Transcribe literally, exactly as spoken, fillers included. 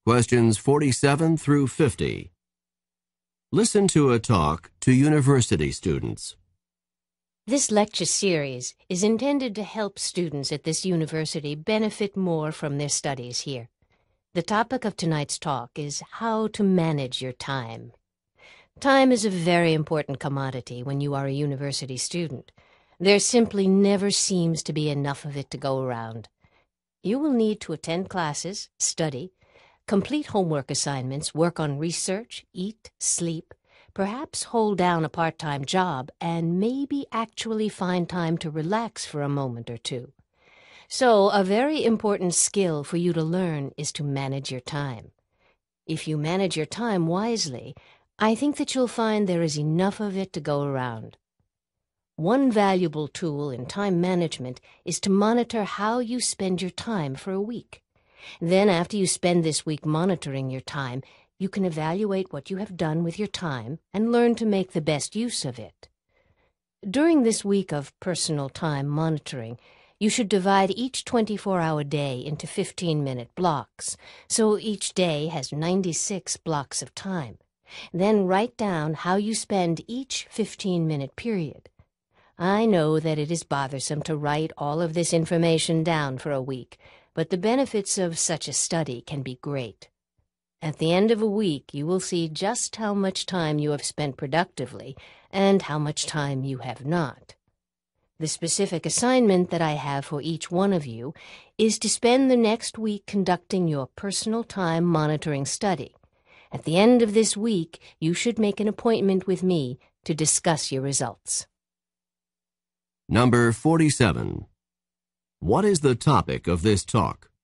Questions forty-seven through fifty. Listen to a talk to university students. This lecture series is intended to help students at this university benefit more from their studies here. The topic of tonight's talk is how to manage your time. Time is a very important commodity when you are a university student. There simply never seems to be enough of it to go around. You will need to attend classes, study, complete homework assignments, work on research, eat, sleep, perhaps hold down a part-time job, and maybe actually find time to relax for a moment or two. So, a very important skill for you to learn is to manage your time. If you manage your time wisely, I think that you'll find there is enough of it to go around. One valuable tool in time management is to monitor how you spend your time for a week. Then, after you spend this week monitoring your time, you can evaluate what you have done with your time and learn to make the best use of it. During this week of personal time monitoring, you should divide each twenty-four hour day into fifteen minute blocks, so each day has ninety-six blocks of time. Then write down how you spend each fifteen minute period. I know that it is bothersome to write all of this information down for a week, but the benefits of such a study can be great. At the end of a week, you will see just how much time you have spent productively and how much time you have not. The specific assignment that I have for each one of you is to spend the next week conducting your personal time monitoring study. At the end of this week, you should make an appointment with me to discuss your results. Number forty-seven. What is the topic of this talk?